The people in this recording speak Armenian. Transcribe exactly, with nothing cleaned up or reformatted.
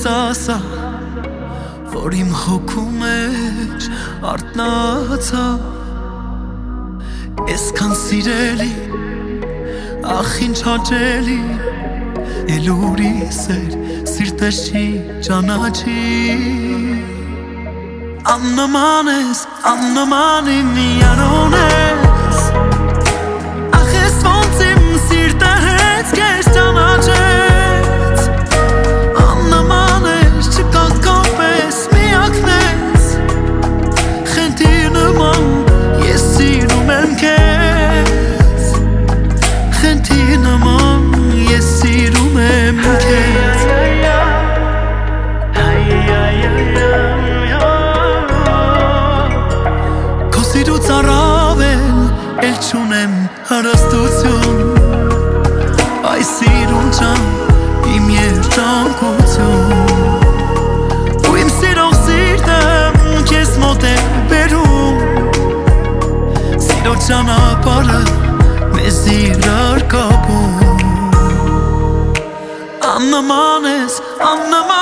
ես ասա, որ իմ հոգու մեջ արթնացա, այսքան սիրելի, ախ ինչ հաճելի, էլ ուրիշ սեր սիրտս չի ճանաչի, աննման ես, աննման իմ միանուն ես, ախ ես ոնց իմ սիրտը հենց քեզ ճանաչեց, աննման ես, չկասկապես միակն ես, խենթի նման ես սիրում եմ քեզ, խենթի նման ես սիրում եմ քեզ, քո սիրուց առավել էլ չունեմ հարստություն, այս սիրուն ջան իմ երջանկություն, ու իմ սիրող սիրտը քեզ մոտ է բերում, սիրո ճանապարհը մեզ իրար կապում, աննման ես, աննման